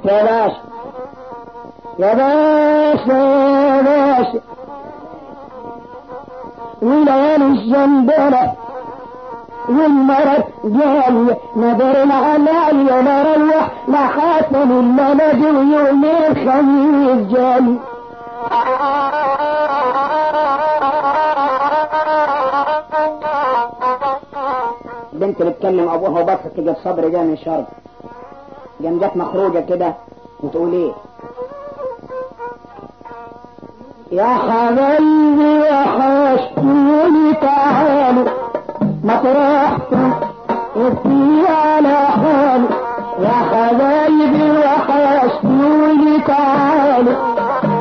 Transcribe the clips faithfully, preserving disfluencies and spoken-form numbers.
يا باشا يا باشا يا باشا وليالي الجندرة والمرض جاي نظر علي ولا روح لا حسن الا نجي يوم الخميس جاي. بنت بتكلم ابوها وبصت تجي الصبر جاي من شرق جام جت مخروجه كده وتقول ايه يا حبايبي وحشتوني تعالوا مطرحكم وفي على حالي يا حبايبي وحشتوني تعالوا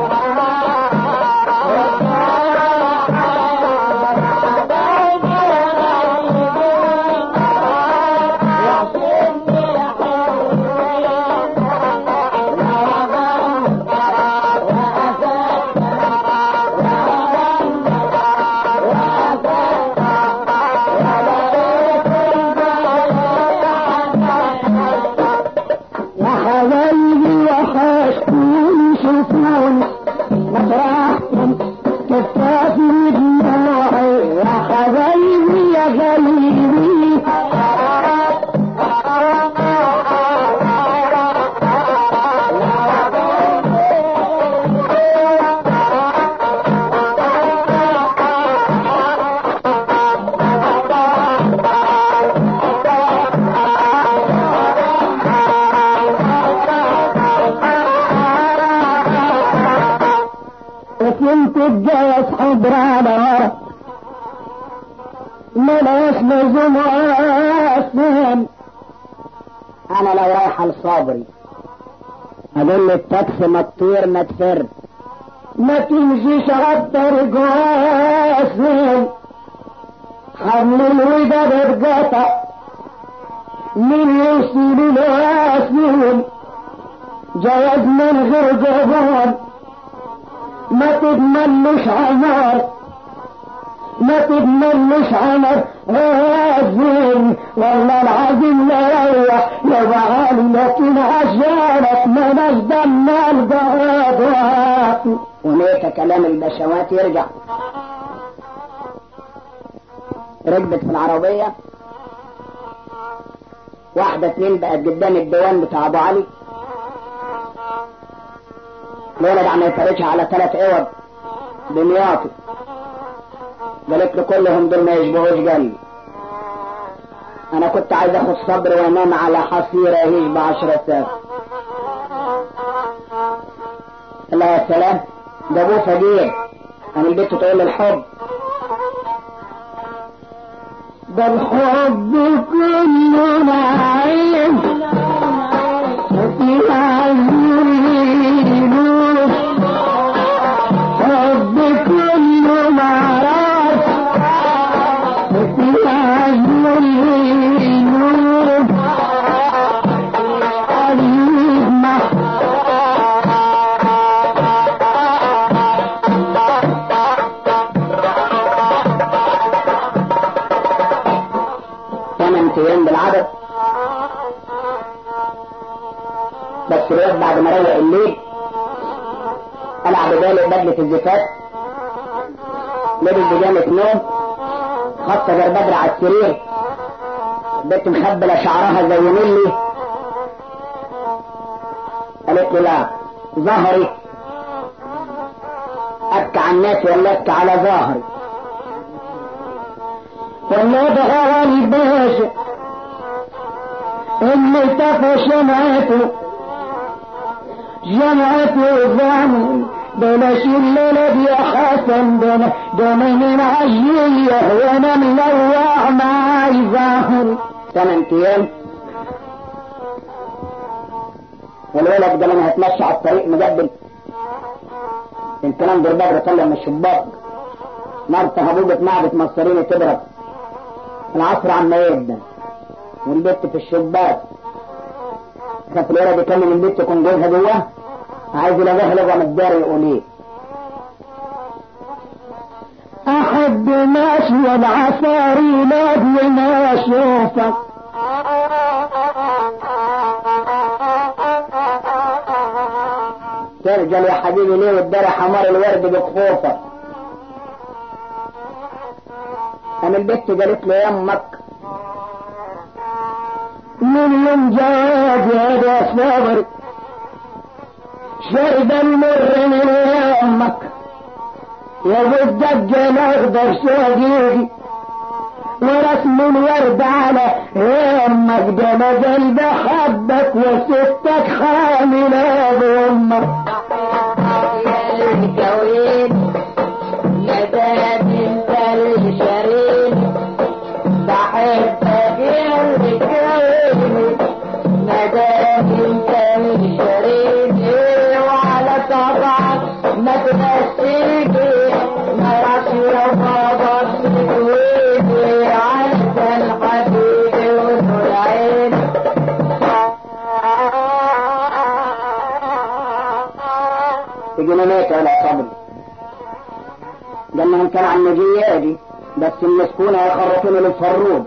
تتجاوز حضر على ورا ملاش لزوم واسنان. انا لو رايح لصابري اقول التاكسي ما تطير ما تفر ما تمشيش عطر جواسن حبل الوداد اتقطع من يوصل الواسن جواز من غير جبان ما تضمنش عمر ما تضمنش عمر غازين والله العظيم لا يروح يا بعالي لكن عشانك ما نصدم الجواد. وليك كلام البشوات يرجع. ركبت في العربية واحدة اتنين بقت قدام الديوان بتاع ابو علي. الولد عم يفرجها على ثلاث عوض دمياطي قالت له كلهم دول ما يشبهوش قلبي. انا كنت عايز اخد صبر وانام على حصيرة يشبه عشرة ساعات. الله يا سلام ده ابوه فقير. انا البنت تقول له الحب ده الحب كله نعيم وفي عيونه حب كله معرف وفي عيونه قريب ما ثمان ايام بالعدد. بس الوقت بعد ما روق الليل قلع بداله بدلة الزفاف لبس بجامة نوم خط غير بدر على السرير. البنت مخبلة شعرها زي ملي. قالت له لا ظهري ابكى على الناس ولا ابكى على ظهري ولا ابغى الباشا اللي طفى شمعته جمعته الظن بلاش الليلة يا حسن ده ده من عجية وانا ملوع معاي ظهري. ثمان ايام والولد ده انا هتمشي على الطريق مجبل. الكلام ده بدر طلع من الشباك مرته هبوبة معدة مصرين تضرب العصر عم يبدا والبت في الشباك. كانت الولد يكلم البت يكون جوزها جواه عايز يلاقيها لغة متداري يقول ايه احب ماشي العصاري لاجل ما اشوفك ترجل يا حبيبي ليه والدرع حمار الورد بخوفك. قام البت قالت له يمك من يوم جاد يا صبر شرب المر من يمك يا ابو الدجال اخضر شقيقي ورسم الورد على يمك ده ما قلب حبك وستك حامله بامك يا الكوين نداد انت الشريف بحبك يا الكوين نداد انت الشريف وعلى طبعك ما تنسيك ما راسي وما بصيك جنونيت ولا صبر لانهم كانوا عن نجيادي بس المسكونة يخرطون للفروج.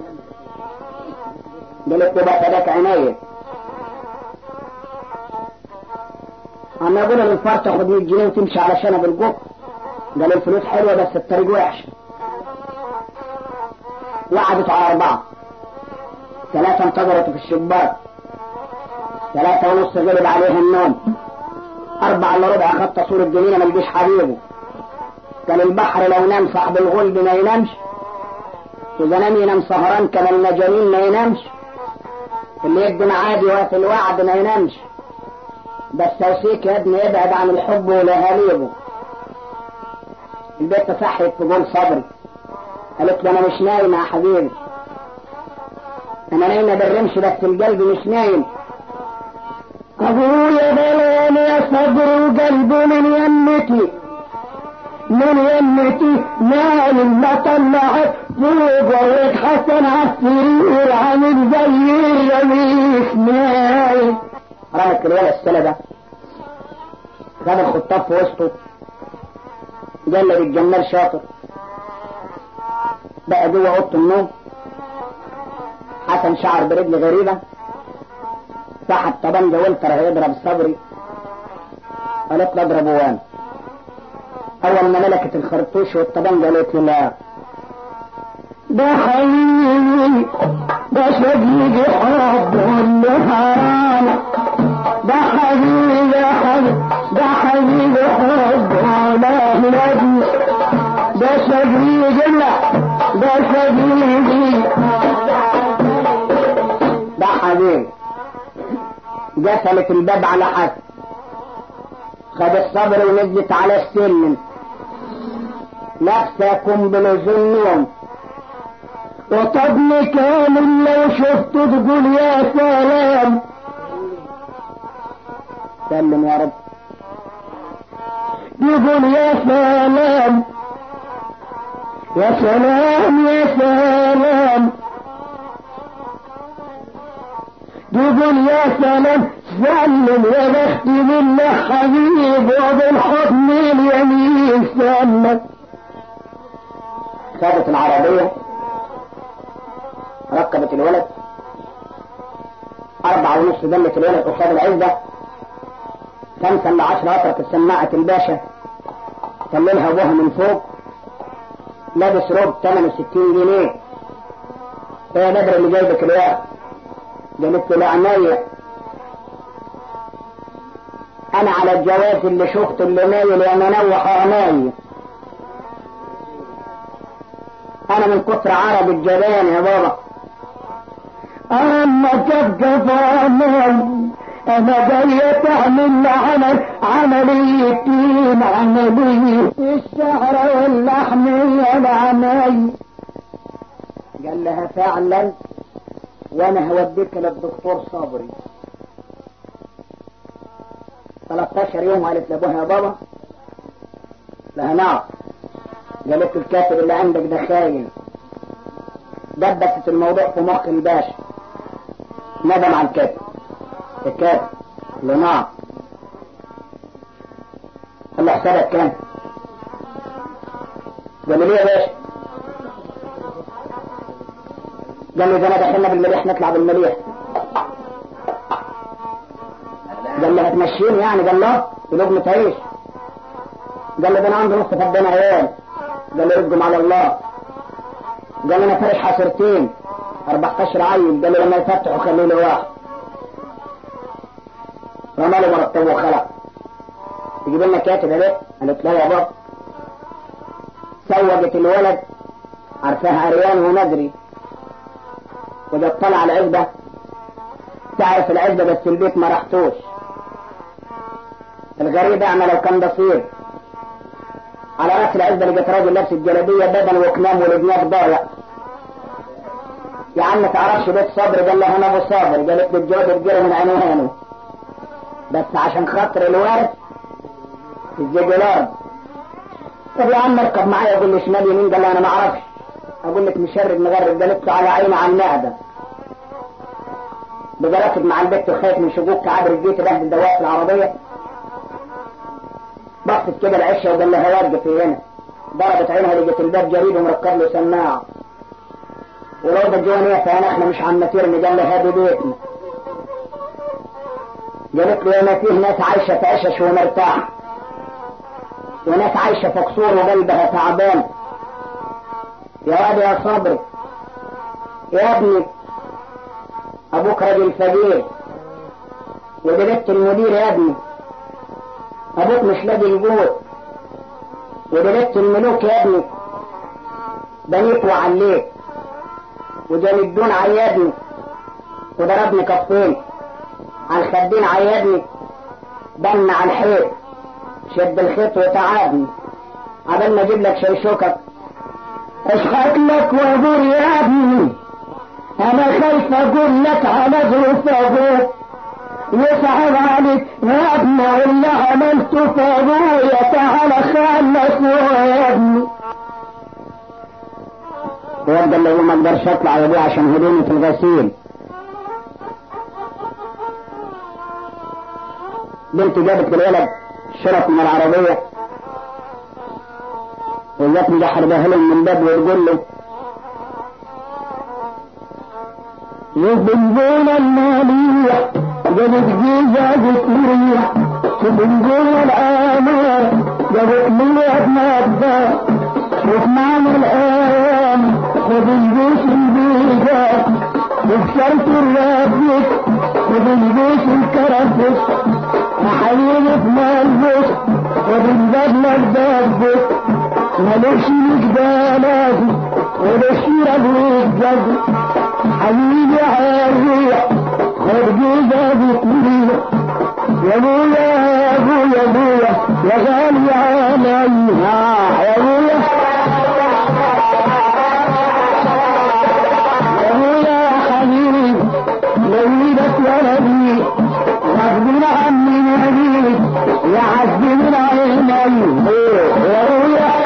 قلت له بقى فداك عناية عم يقول للفار تاخد مية جنيه وتمشي على شنب القط. قال الفلوس حلوة بس الطريق وحش. وقعدت على اربعة ثلاثة انتظرت في الشباك ثلاثة ونص غلب عليها النوم أربعة إلا ربع خط صورة جميلة ما لقيش حبيبه. كان البحر لو نام صاحب الغلب ما ينامش إذا نام ينام سهران كان المجانين ما ينامش اللي يقدم عادي وفي الوعد ما ينامش. بس توسيك يا ابني ابعد عن الحب ولهاليبه. البيت صحيت تقول صبري قالت له أنا مش نايمة يا حبيبي أنا نايمة بالرمش بس القلب مش نايم. أبويا بلاني يا صبر وقلبي من يمتي من يمتي نايم ما طلعت فوق ويتحسن عالسرير عامل زي الرميس نايم. رمت الولد السلبة خد الخطاب في وسطه جلد الجمال شاطر بقى جوه اوضه النوم. حسن شعر برجل غريبة سحب طبنجة والتر هيضرب صبري. قالت له اضربه وانا. اول ما ملكت الخرطوش والطبنجة قالت له لا ده حبيبي ده شقيقي حب اللي حرام ده حبيبي ده حبيبي ده حبيبي حب ولا نبي ده شقيقي لا ده شقيقي ده حبيبي. قفلت الباب على حد خد الصبر ونزلت على السلم لابسه قنبله النوم وطبني كامل لو شفته تقول يا سلام. سلم يا رب يقول يا سلام يا سلام يا سلام يقول يا سلام سلم يا بختي بالله حبيب وبالحضن اليمين سلم. خدت العربية ركبت الولد أربعة ونص دمت الولد قصاد العزة خمسة إلا عشرة أطرق السماعة الباشا كلمها أبوها من فوق لابس روب ثمنه ستين جنيه. ايه يا بدر اللي جايبك الوقت؟ قالت له لعناية انا على الجواز اللي شفته اللي نايل يا منوح عناية انا من كتر عرب الجبان يا بابا اما تبقى فاهمان انا جاية تعمل عمل عمليتين عملية الشعر واللحمية العناية. قال لها فعلا وانا هوديك للدكتور صبري. ثلاثة عشر يوم قالت لابوها يا بابا لها نعم. قالت الكاتب اللي عندك ده خاين. دبست الموضوع في مخ الباشا ندم على الكاتب. الكاتب قال نعم. قال له حسابك كام؟ قال له ليه يا باشا؟ قال له اذا ما دخلنا بالمليح نطلع بالمليح. قال له هتمشيني يعني؟ قال له لقمة تعيش. قال له ده انا عندي نص فدان عيال. قال له ارجم على الله. قال له انا فارش حصرتين اربعتاشر عيل. قال له لما يفتحوا خلوا لي واحد. رمى له مرتبه وخلق. تجيب لنا كاتب يا بيت؟ قالت لا يا بابا. سوقت الولد عرفها عريان ونجري وجت طلع العزبة. تعرف العزبة بس البيت ما رحتوش. الغريب اعمى لو كان بصير. على راس العزبة لقيت راجل لابس الجلابية بدن وكمام والجناب ضايع. يا عم تعرفش بيت صبر؟ قال له انا ابو صابر. قالت له الجواد الجري من عنوانه بس عشان خاطر الورث الزجلان. طب يا عم اركب معايا. اقول لي شمال يمين؟ قال له انا ما اعرفش. اقول لك مشرد مغرب. قالت له على عيني على المعده. بقى راكب مع البت وخايف من شقوق كعبر الجيت بهدل دواء في العربيه. بصت كده العشه وقال لها وقف هنا. ضربت عينها لقيت الباب جريد ومركب له سماعه. ولو ده الجوانيه فانا احنا مش عم نترمي. قال لها هذه بيتنا. قالت له ما فيه ناس عايشه في عشش ومرتاح وناس عايشه في قصور وقلبها تعبان. يا واد يا صبري يا ابني ابوك راجل فقير ودي بنت المدير. يا ابني ابوك مش لاقي الجوع ودي بنت الملوك. يا ابني بنيت وعليت وجلدون عيادني وضربني كفين على الخدين عيادني بن على الحيط شد الخيط وتعبني عبال ما اجيب لك شيشوكك. اشخط لك وابور يا ابني انا خايف اقول لك على ظروف ابوك يصعب عليك يا ابني واللي عملته في ابويا. تعالى خلص يا ابني. الواد اللي هو ما اقدرش اطلع يا ابوي عشان هدومي في الغسيل. بنت جابت للولد شرط من العربيه وجات مجحر بهلهم من باب وتقول له يبنزون المالية جابت جيزة بكرية تبنزون الآمار جابت لي ابن أبدا شوف معنى الآن خذ الجيش البيجات وبشرط الرابط خذ الجيش الكرفس محيين في مالبس خذ البدلة الدبس ملوش مجدالات ولشير الوجد حبيبي عاريح خد جيزة بكرية يا ابويا يا ابويا يا ابويا يا غالي عليها يا ابويا يا ابويا يا حبيبي لويدك ولدي غصبنا عني نبيك يا عز من عيني يا ابويا.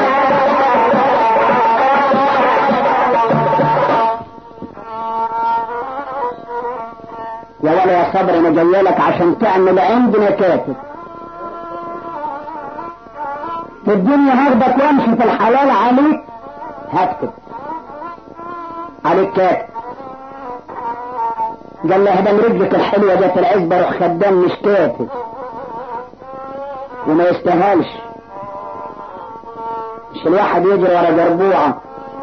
يا ولا يا صبر انا جايلك عشان تعمل عندنا كاتب في الدنيا هاخدك وامشي في الحلال عليك هكتب عليك كاتب. قال له هدم رجلك الحلوه جت العزبه روح خدام مش كاتب وما يستاهلش. مش الواحد يجري ورا جربوعه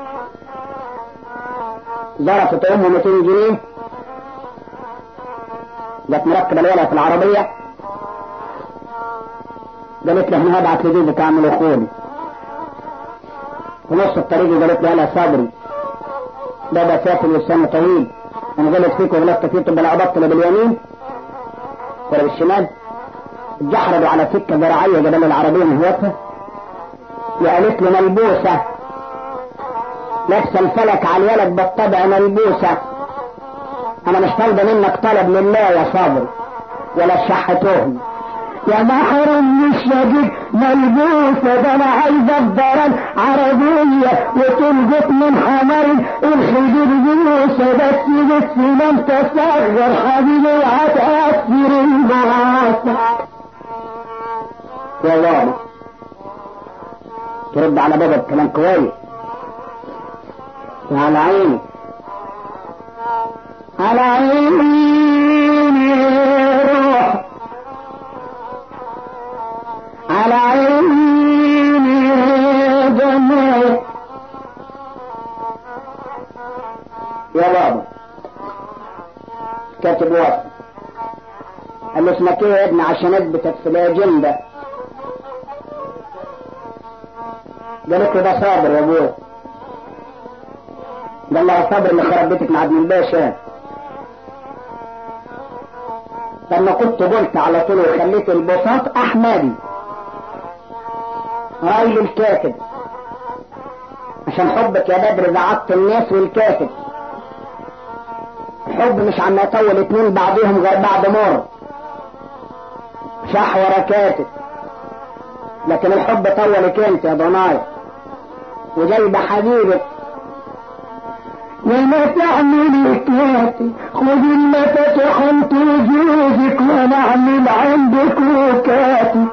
ظرفت امه مئتين جنيه جت مركبه الولد في العربيه قالت له انا هبعت لجوزك اعمل اخوني. في نص الطريق قالت له يا صبري بابا سافر لسنه طويل انا غلط فيك وغلطت فيك تبقى لا ابطل باليمين ولا بالشمال. اتجحردوا على سكه زراعيه جبل العربيه مهوتها وقالت له ملبوسه لابسه الفلك على الولد بالطبع ملبوسه. انا مش طالبه منك طلب لله يا صابر ولا شحتهم يا محرم مش راجل ملبوسه ده انا عايزه الضرر عربيه وتلقط من حمر الخدود جلوسه بس بس لم تصغر حبيبي هتاثر البعاثه. يا الله ترد على بابا بكلام كويس وعلى عيني على عيني روح كاتب وصف. قال له اسمك ايه يا ابني عشان اثبتك في الاجنده؟ قالت له ده صابر يا ابوه. قال له صابر اللي خرب بيتك مع ابن الباشا. لما كنت قلت على طول وخليت البساط احمدي راي الكاتب عشان حبك يا بدر زعطت الناس والكاتب. حب مش عم يطول اتنين بعضهم غير بعد مر شح ورا كاتب، لكن الحب طولك انت يا ضناي وجايبه حبيبك. وما تعمل كاتب خذ المفتح انت وجوزك ونعمل عندك وكاتب.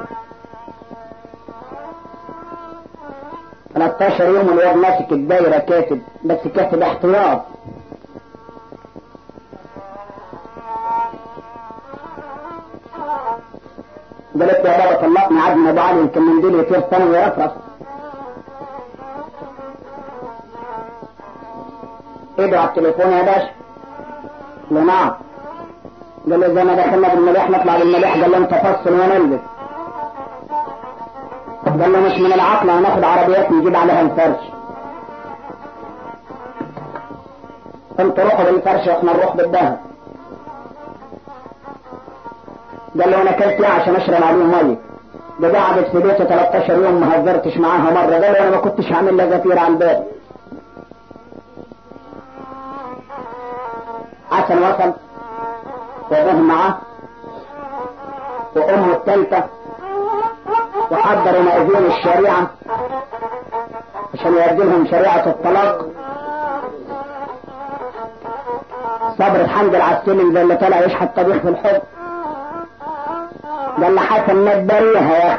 ثلاثة عشر يوم الواد ماسك الدايرة كاتب، بس كاتب احتياط. قالت يا بابا طلقني عدنا ابو علي يمكن منديل يطير ثاني ويرفرف. ادعوا على التليفون يا باشا. قال له نعم. قال له زي ما دخلنا بالمليح نطلع بالمليح. قال له انت فصل ونلبس. قال له مش من العقل هناخد عربيات نجيب عليها الفرش. انت روحوا بالفرش واحنا نروح بالدهب. قال له انا كلت ايه عشان اشرب عليه ميه؟ ده قعدت في بيته ثلاثة عشر يوم ما هزرتش معاها مره. قال له انا ما كنتش هعمل لها زفير على الباب. حسن وصل وابوه معاه وامه الثالثه وحضروا مأذون الشريعه عشان يودي لهم شريعه الطلاق. صبر الحمد على السلم زي اللي طالع يشحت طبيخ في الحب. قال له حسن ما تبريها يا اخي.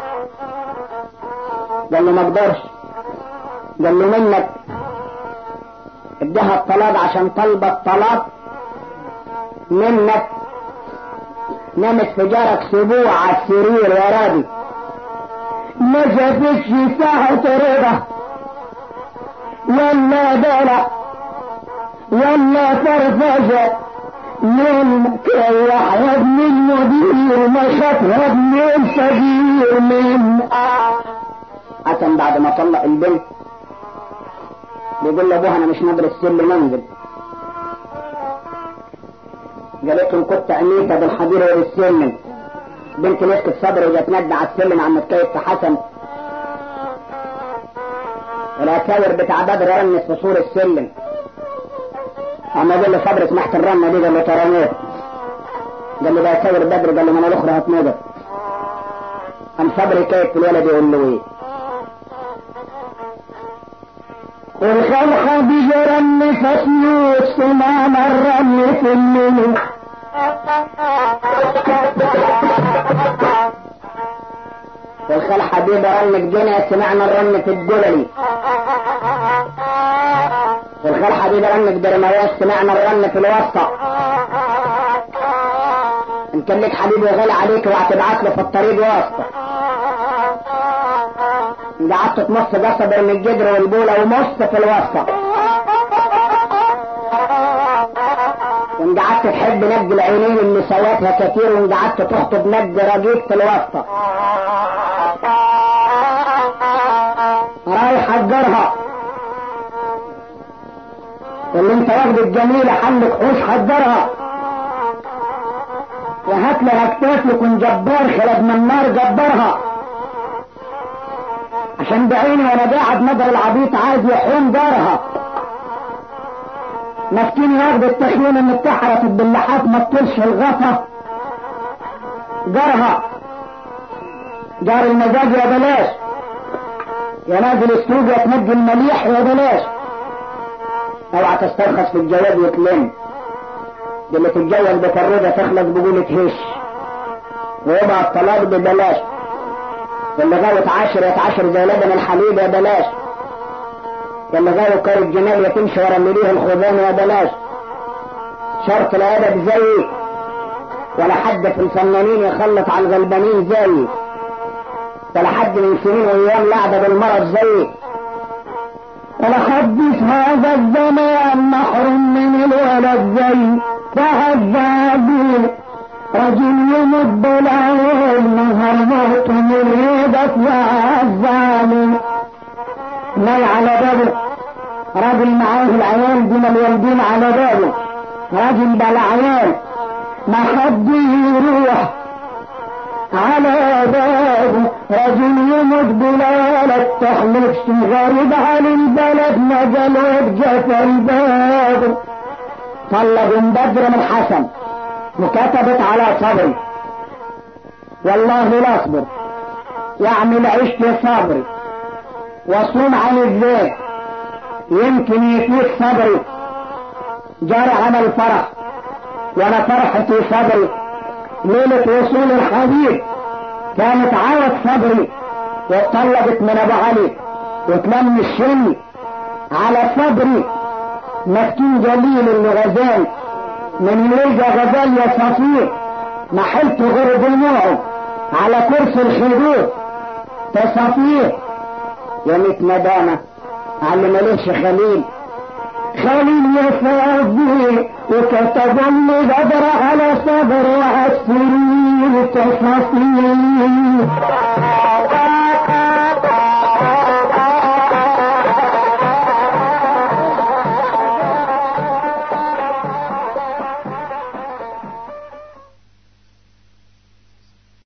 قال له ما اقدرش. قال له منك اديها الطلاق عشان طلب الطلاق منك نامت في جارك سبوع على السرير يا راضي ما شافتش ساعة رضا ولا دلع ولا فرفشة منك يا ابن المدير ما شافها ابن الصغير من حسن بعد ما طلق البنت بيقول لابوها انا مش نادر السلم انزل. قالت له كنت عميتها بالحديره والسلم. بنت مسكت صبر وجت ندى على السلم عم تكيف في حسن. العساور بتاع بدر رنس في سور السلم. عم يقول له صبر سمحت الرنه دي؟ قال له ترانيت. قال له ده عساور بدر. قال له ما انا الاخرى هتنضر. قام صبر كيف الولد يقول له ايه؟ والخلقة بجرن فسيوت سمام الرمل في الليل. والخال حبيب رنك جنى سمعنا الرن في الجللي. والخال حبيب رنك درمياس سمعنا الرن في الوسطى. ان كان لك حبيب وغالي عليك وهتبعت له في الطريق واسطة. ان قعدت تمص جسد من الجدر والبولة ومص في الوسطى. وان قعدت تحب نج العينين اللي سواتها كتير. وان قعدت تخطب نج رجيك في الوسطى. رايح حجرها اللي انت واخد الجميلة حلك حوش حجرها وهات لها اكتاف يكون جبار خلد من النار جبرها. عشان بعيني وانا قاعد نظر العبيط عايز يحوم جارها. مسكين ياخد التخيين ان اتحرت باللحات ما تطلش الغطا جارها. جار المزاج يا بلاش. يا نازل السوق يا تنجي المليح يا بلاش. اوعى تسترخص في الجواز وتلم. دي اللي تتجوز بفرودة تخلص بقولة هش ويبقى الطلاق ببلاش. اللي غاوت عاشر يتعاشر زي لبن الحليب يا بلاش. اللي غاوت كار الجمال يتمشي ورا اللي ليه الخزان يا بلاش. شرط الادب زيي ولا حد في الفنانين يخلط على الغلبانين زيي ولا حد من سنين وايام لعبه بالمرض زيي ولا حد في هذا الزمان محروم من الولد زي تعذبي رجل يمد العين نهر موت مريدك يا الظالم. ناي على بابه راجل معاه العيال دي الوالدين على بابه، راجل بلا عيال ما حد يروح على بابه، رجل يموت بلالك تحلفش غريب عن البلد نزل واتجفى الباب. طلب بدر من حسن وكتبت على صبري والله لا اصبر، يعمل عشت صبري واصوم عن الذات يمكن يفيد صبري. جاري عمل فرح وانا فرحتي صبري، ليلة وصول الحبيب كانت عاوز صبري، واتطلبت من ابو علي وتلم الشن على صبري. مسكين جليل اللي غزال من يلقى غزال يا صفير ما حلت غير دموعه على كرسي الحدود. تصفير يا ميت ندامة على ماليش خليل، خليل يا صديق وكتب لي بدر على صبر وعسرين. تصفير